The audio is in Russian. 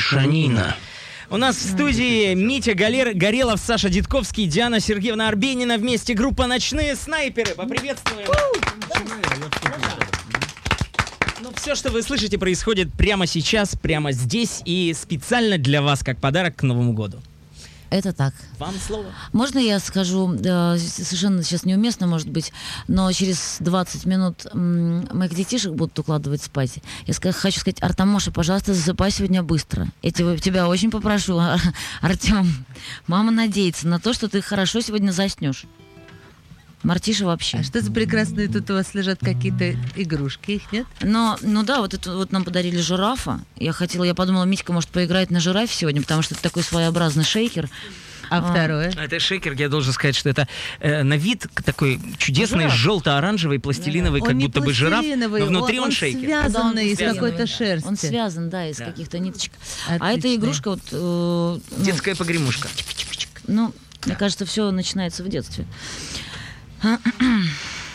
Мишанина. У нас в студии Митя Горелов, Саша Дедковский, Диана Сергеевна Арбенина. Вместе группа «Ночные снайперы». Поприветствуем. Ну, все, что вы слышите, происходит прямо сейчас, прямо здесь и специально для вас, как подарок к Новому году. Это так. Вам слово. Можно я скажу, совершенно сейчас неуместно, может быть, но через 20 минут моих детишек будут укладывать спать. Я хочу сказать: Артамоша, пожалуйста, засыпай сегодня быстро. Я тебя очень попрошу, Артем. Мама надеется на то, что ты хорошо сегодня заснешь. Мартиша вообще. А что за прекрасные тут у вас лежат какие-то игрушки, их нет? Ну да, вот нам подарили жирафа. Я подумала, Митька может поиграть на жирафе сегодня, потому что это такой своеобразный шейкер. А второе? Это шейкер, я должен сказать, что это на вид такой чудесный, желто-оранжевый, пластилиновый, как будто бы жираф, но внутри он шейкер. Связанный из какой-то шерсти. Он связан, да, из каких-то ниточек. Отлично. А эта игрушка Детская погремушка. Мне кажется, все начинается в детстве.